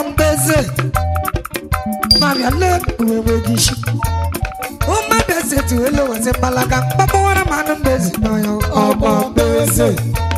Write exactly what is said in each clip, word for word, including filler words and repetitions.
Beze. Mami ale wewe gishi. Uma Beze tu elo wase balaga. Papa wana manu Beze no yo. Opa Beze.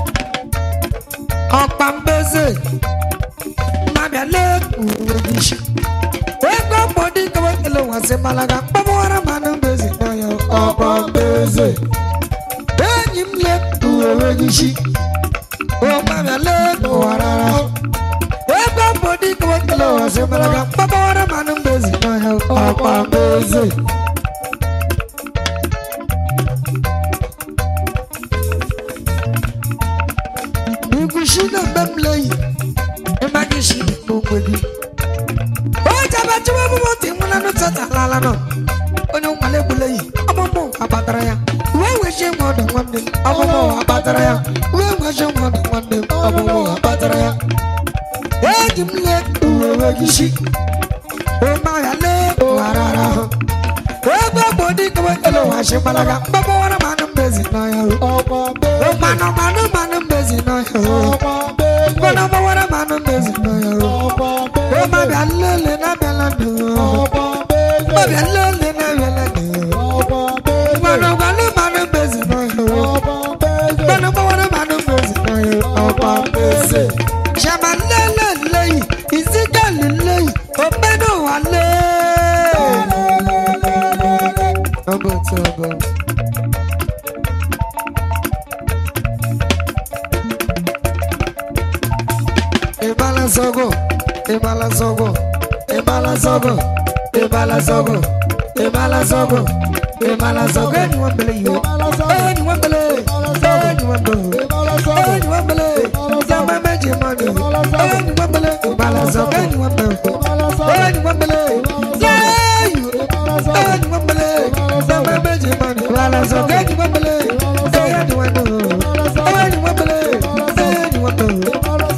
Opa Beze. Mami ale wewe gishi. Ego body kawa elo wase balaga. Papa wana manu Beze no yo. Opa Beze. Enyimle wewe gishi. Oh mami ale warara. Ego body kawa elo wase balaga. Papa wana manu Beze no yo. Opa Beze. Shina bemlei emagishi mongwedi o jaba tuwa mo timuna no tata lala no onyo male bulei amomo abatara ya we we je mo do wande amomo abatara ya we we je mo do wande amomo abatara ya e jimle we gishi o ma ya le warara o gbo bodi ko elo wa se balaga baba wana manu bezi na ya o manu manu manu bezi na ya Mano mawara manu bezi na ya o ma bi alele na bela do ma bi alele na bela do mano manu manu bezi na ya o mano mawara manu bezi na ya o pa bezi shama lele lei izika lele o beno wale obo tobo Ebala zogo, ebala zogo, ebala zogo, ebala zogo, ebala zogo, ebala zogo. Anyone believe you? Anyone believe? Anyone believe? Anyone believe? Some magic money. Anyone believe? Ebala zogo. Anyone believe? Anyone believe? Yeah, you. Anyone believe? Some magic money. Ebala zogo. Anyone believe? Anyone believe? Anyone believe? Anyone believe?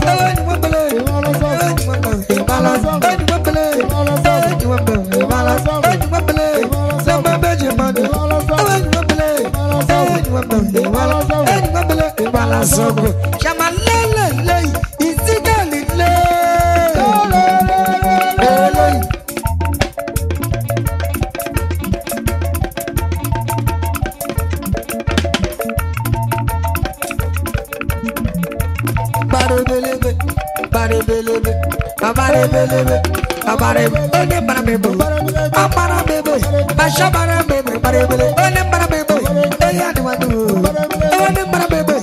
Zogo, chama lele lei, izigali le. Bare belebe, bare belebe, bare belebe, bare belebe, one bara bebo, bara bebo, basha bara bebo, bare belebe, one bara bebo, eya ni wadu, one bara bebo.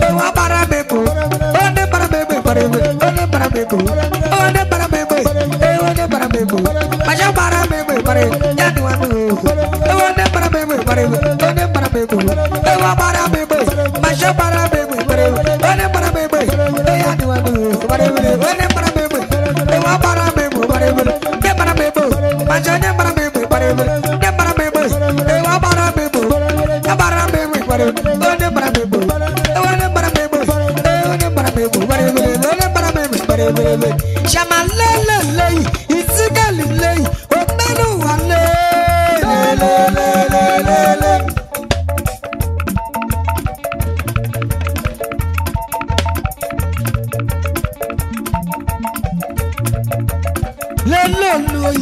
One para bebo, one para bebo, one para bebo, one para bebo. Masha para bebo, para ya tu anu. One para bebo, para one para bebo, one para bebo. Masha para bebo, para one para bebo, ya tu anu. Para one para bebo, one para bebo, para ne para bebo. Masha ne para bebo, para ne para bebo, one para bebo, ya para bebo, para one para bebo, one para bebo. Chama lele lei, izigali lei, o menu wale. Lele lele lele. Lele lei,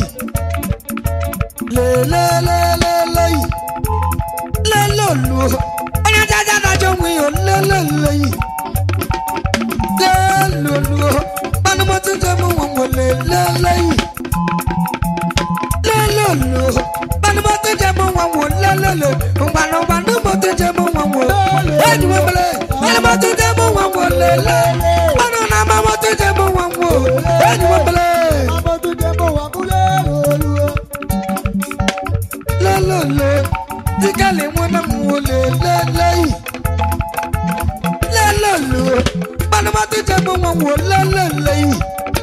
lele lele lei, lele lei. Anya jaja na jomwi o lele lei. Lulu, manu mo tun je mo won le le le. Lulu, manu mo tun je mo won le le le. Manu manu mo tun je mo won. Eni mo bele, manu mo tun je mo won le le. Manu na ma mo tun je mo won. Eni mo bele, mo tun je mo won le le le. Dikale mo na mo le le le. Lulu. Manu matu jemu wangu lele lei.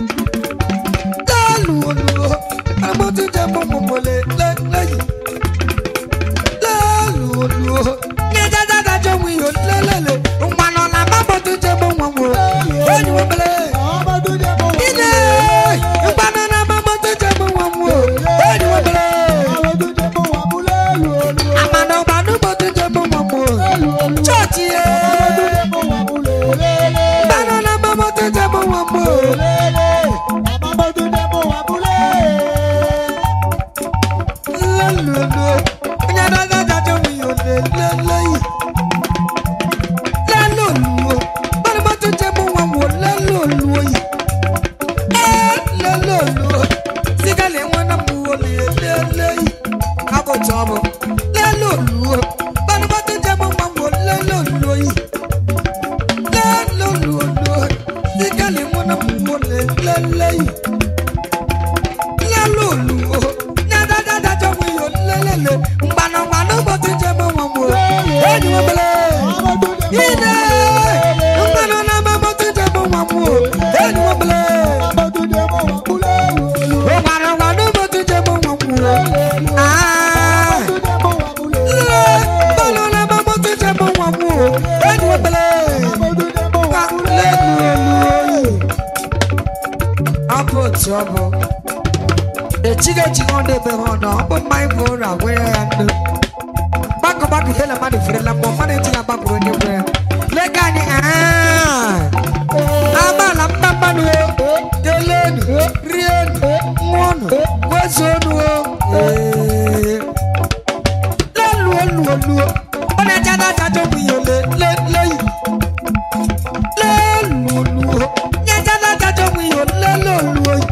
Lalu lu. Manu matu jemu wangu lele lei. Lalu lu. Ngeja jaja jemu yo lele le. Manu na matu jemu wangu. Eni wabele. Matu jemu wangu. Ine. Manu na matu jemu wangu. Eni wabele. Matu jemu wangu lele. Amano manu matu jemu wangu. Chochi ye. Matu jemu wangu lele. Banana mama to jamo wambo. Mama to le lo lo sigale wana mu le le le abo tobo le lo lo banu batu jamo mambo le lo lo yi le lo lo lo sigale wana mu le le le le lo lo na da da da jamo yo le le le mbano mbano batu jamo mambo e ni wabele ine mbano na mambo tu jamo mambo e ni wabele trouble. The chicken chicken de be on no, but my phone away and back back the hell money for the money to back when you wear. Legani ah, Amala Pamano, the learn, real one, what's on one? Lulu, Lulu, on a jana tato be your lay, lay, lay, Lulu, Yajana tato be your lay.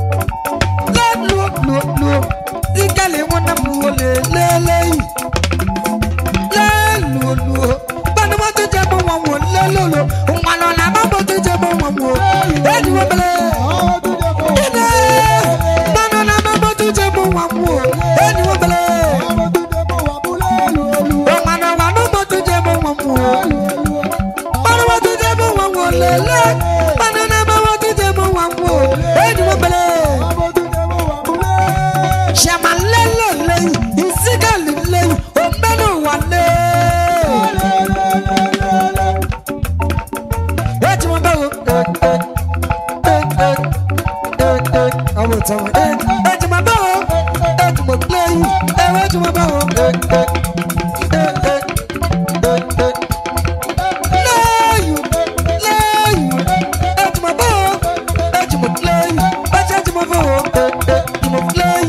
Zikale wana muole lele lelu lu banu moto jebo wawo lelu ngalo na moto jebo wawo edi wobele ede banu na moto jebo wawo edi wobele ngalo na moto jebo wawo banu moto jebo wawo lele banu na moto jebo wawo edi wobele Shama lele le, isiga lele, omenu wale. Eti mo bawo, eh eh eh eh eh, awo tawo, eh eti mo bawo, eti mo play, eh eti mo bawo, eh eh eh eh eh. Leyu, leyu, eti mo bawo, eti mo play, eti mo bawo, eh eh, eti mo play.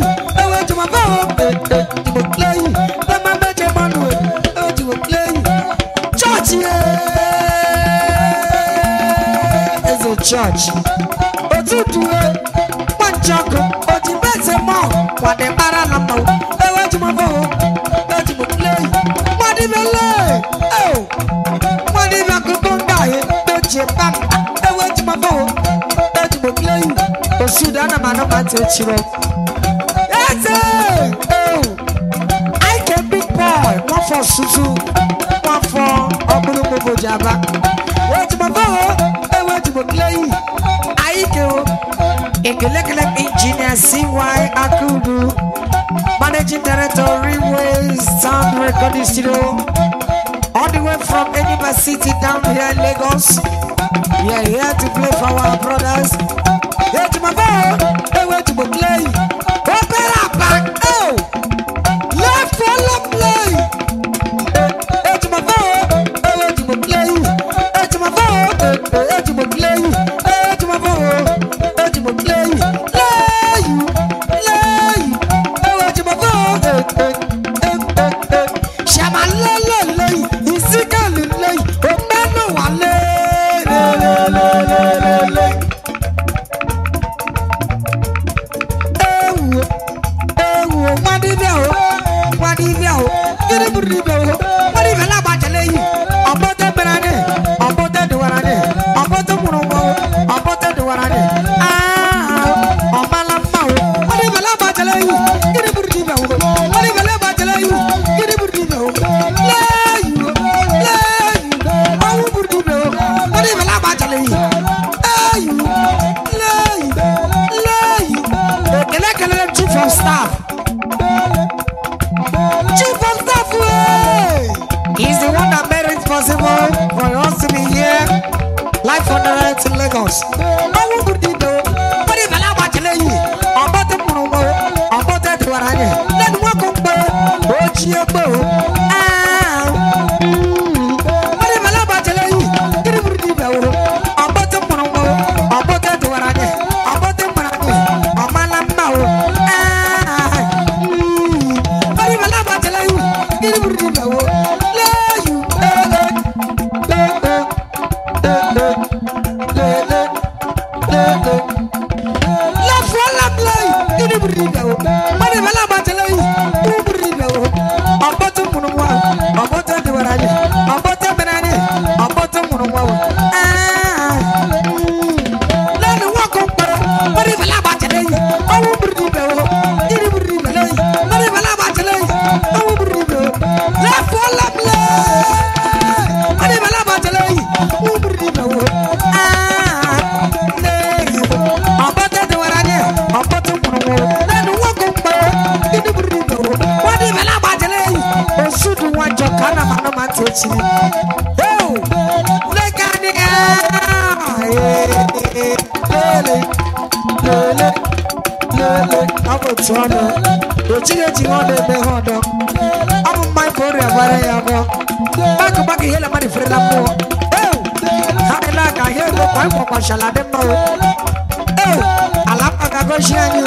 Church. Otutue, one joko, oti bese mo, what the baralamo, eh, what you mavo, what you play, what if you lay, oh, what if you go die, don't you back, eh, what you mavo, what you play, oh, Sudan, a man of my children. Yes, oh, I can big boy, one for Susu, one for Oburumo Java, what you mavo. Play. I go. Ekelekele engineer C Y Akudu, managing director Reways Sound Recording Studio, all the way from Eniba City down here in Lagos. We are here to play for our brothers. Here to my boy, hey, where to play? Open up back, oh, left follow play. Hey to my boy, hey, where to play? Hey to my boy, hey to my play. Hey to my boy, hey to my play. Lay, lay, hey where to my boy? Hey, hey, hey, hey. Shama lay, lay, lay, isika lay, omeno wale, lay, lay, lay, lay, lay. Ewo, ewo, madivya o, madivya o, kiri burivya o, madivya la bajale yi, abote berane, abote duwarane, abote murongo, abote duwarane. Ah, omala mao, madivya la bajale yi, kiri burivya o, madivya la bajale yi, kiri burivya o. Lay, lay, awu burivya o, madivya la bajale yi. Ay, lay, lay. Ekelekele chief of staff. Chief of staff, way. He's the one that made it possible for us to be here, live on the right in Lagos. I will do it though. But if I watch you, I'm about to move on. I'm about to do what I need. Then walk up, watch your bow. Ah, but if I watch you, get it with you. I'm about to move on. I'm about to do what I need. I'm about to move on. I'm a lamb. Ah, but if I watch you, get it with you. Let ini beribe o mari bala batele ini beribe o oboto munwa oboto diwarani oboto benani oboto munwa ah lanu wako para mari bala batele ini beribe o ini beribe mari bala batele ini beribe la fola ble mari bala batele ini beribe o Kana mana mati chini. Oh, lekani ah, lele, lele, lele. Abo tuano, ojige jione be hodo. Abo mai kore abare yabo. Baku baku hela mari freda mo. Oh, hakela ka helo kwa kwa kwa shalade mo. Oh, alapa ka go shianyu.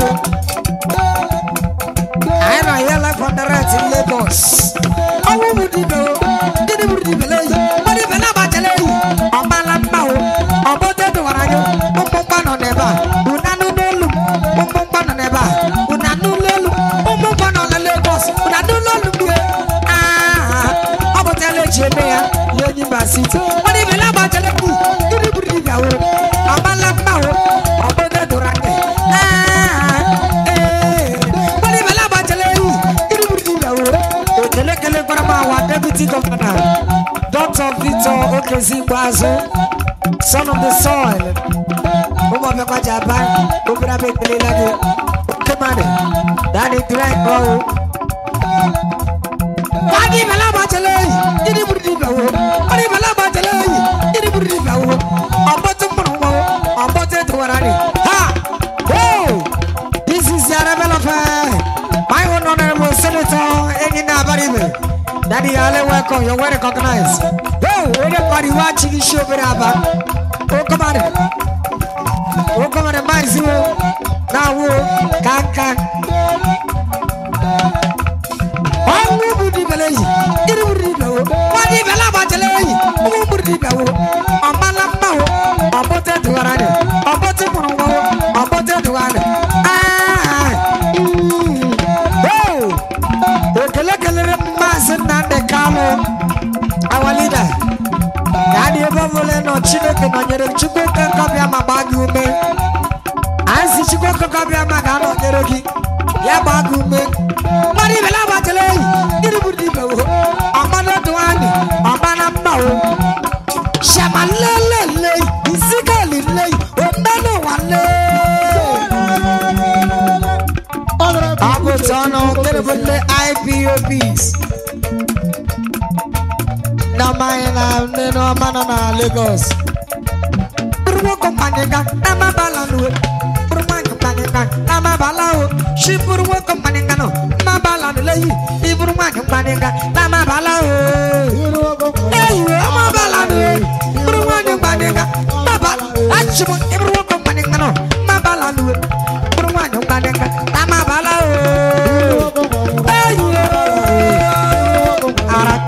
I know your life on the right in Lagos. I will be the didn't believe it. But if I about to lay on my lampo, or both the Warano, Umpan on Neva, Unanu Lulu, Umpan on Neva, Unanu Lulu, Umpan on the Lagos, Unanu Lulu. Ah, about to let you there, University. But if I about to let you, didn't believe it. On my lampo, or both the Durande. Ah, eh, but if I about to lay you, didn't believe it. Our deputy governor, Doctor Victor Okezie-Ikpeazu, son of the soil. Omo beko Japan, obira bekele lagi. Kemane, dani direct bro. Wadi bala batele, ini budi bawo. Wadi bala batele, ini budi bawo. Oboto mro, oboto tuwarani. Ha, oh, this is the rebel affair. My honorable senator, Enina Baribe. Daddy, I welcome. You're well recognized. Oh, everybody watching the show, brother. Oh, come on. Oh, come on, my zero. Now, can can. Oh, we would be belay. It would be no. What if I love a delay? Who would be no? A malamo, a butter to run, a butter to run, a butter to run. Ah, oh, okay, Nande Kamo, our leader. Daddy Bavole no Chineke Manyere Chukwuka Kabia Mabagume. Ansi Chukwuka Kabia Magano Yerogi. Ya Bagume. Mari Bela Batele. Iribudi Bawo. Amana Duani. Amana Mao. Shamalele. Isikali lay. Omano Wale. Abotano Telebule I P O Ps. Na maina neno manana Lagos. Burwo kompanega na mabala no. Burma kompanega na mabala o. Shi burwo kompanega no. Mabala no lei. I burma kompanega na mabala o. Ei, mabala no. Burma kompanega mabala. Achibo i burwo kompanega no. Mabala no. Burma kompanega na mabala o. Ei, ara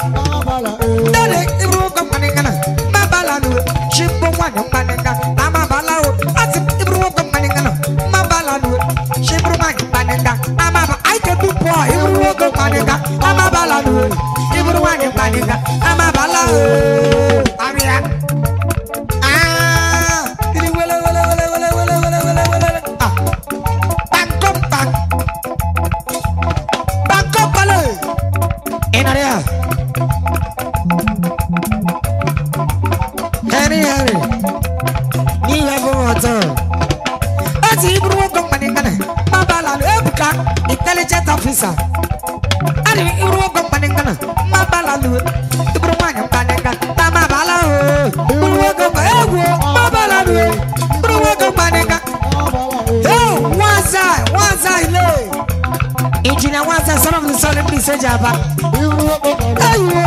intelligent officer. Ari iru company kana mabala lu. Ibru manya kanenga ta mabala o. Ibru company ego mabala lu. Ibru company ka. Hey, waza, waza ile. Engineer waza son of the solid please jaba. Ayo.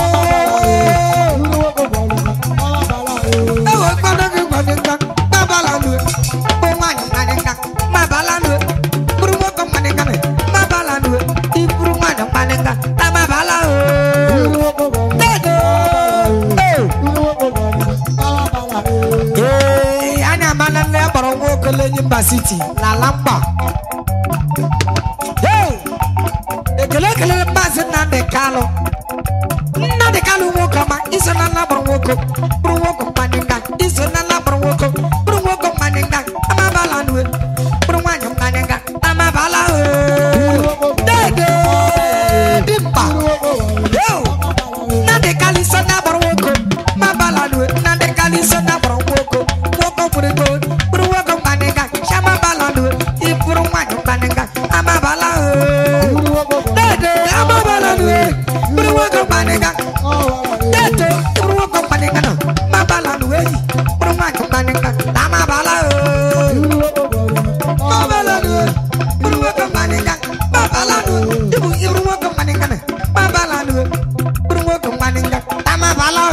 Ewo gbọ́dọ̀ fi gbọ́dọ̀ ka mabala lu. Ibru manya kanenga mabala lu. Ibru company kana mabala lu. Ibru manya kanenga ta mabala o. Eh, ana manale baro wo kele nyimba city la lamba. kelele maazị Nnamdi Kalu Nnamdi Kalu nwoke ọma iso na nna bụrụ nwoke bụrụ nwoke mmadụ nga iso na nna bụrụ nwoke bụrụ nwoke mmadụ nga amabala nue bụrụ nwaanyị mmadụ nga amabala dede dimba Nnamdi Kalu iso na bụrụ nwoke mabala nue Nnamdi Kalu iso na bụrụ nwoke nwoke bụrụ ego bụrụ nwoke mmadụ nga shamabala nue ibụrụ nwaanyị mmadụ nga amabala dede amabala nue bụrụ nwoke mmadụ nga dede ibụrụ nwoke mmadụ nga no mabala nue bụrụ nwaanyị mmadụ nga amabala mabala nue bụrụ nwoke mmadụ nga mabala nue ibu ibụrụ nwoke mmadụ nga mabala nue bụrụ nwoke mmadụ nga amabala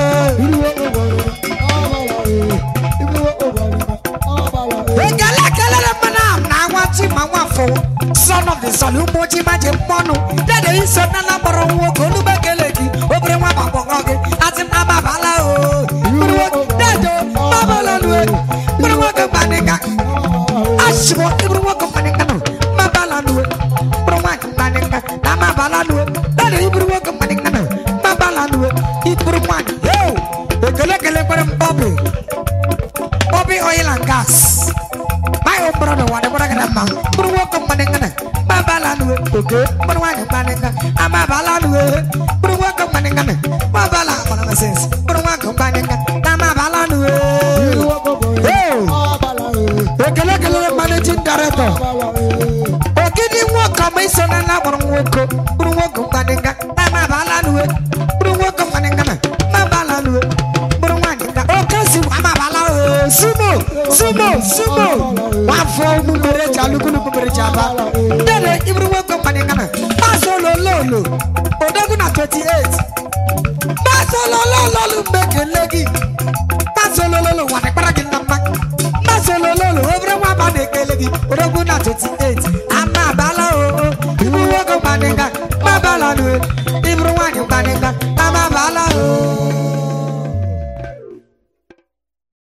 ekele kelele mana na nwati ma nwafọ son of the son ụmụchi ma je mmanụ dede iso na na gbọrọ nwoke olugbe kele gị obere nwa gbọgbọrọ gị asị m amabala o dede mabala nue bụrụ nwoke mmadụ nga ashimo ibụrụ nwoke mmadụ nga no mabala nue bụrụ nwaanyị mmadụ nga na mabala nue dede ibụrụ nwoke mmadụ nga no mabala nue ibụrụ nwaanyị ekele kele kwere m Bobby Bobby oil and gas my own brother what what I ma bụrụ nwoke mmadụ nga na mabala nue oke bụrụ nwaanyị mmadụ nga amabala nue bụrụ nwoke mmadụ nga na mabala mara sense bụrụ nwoke mmadụ nga na mabala nue ekele kele managing director okidi nwoke ma iso na na gbọrọ nwoke bụrụ nwoke mmadụ nga na mabala nue bụrụ nwoke mmadụ nga na mabala nue bụrụ nwaanyị nga oke si amabala sumo sumo sumo wafọ mumere jalukunu mumere jaba dede ibụrụ nwoke mmadụ nga na pasolololo odogu na twenty-eight pasolololo mbekele gị pasolololo wadekpara gị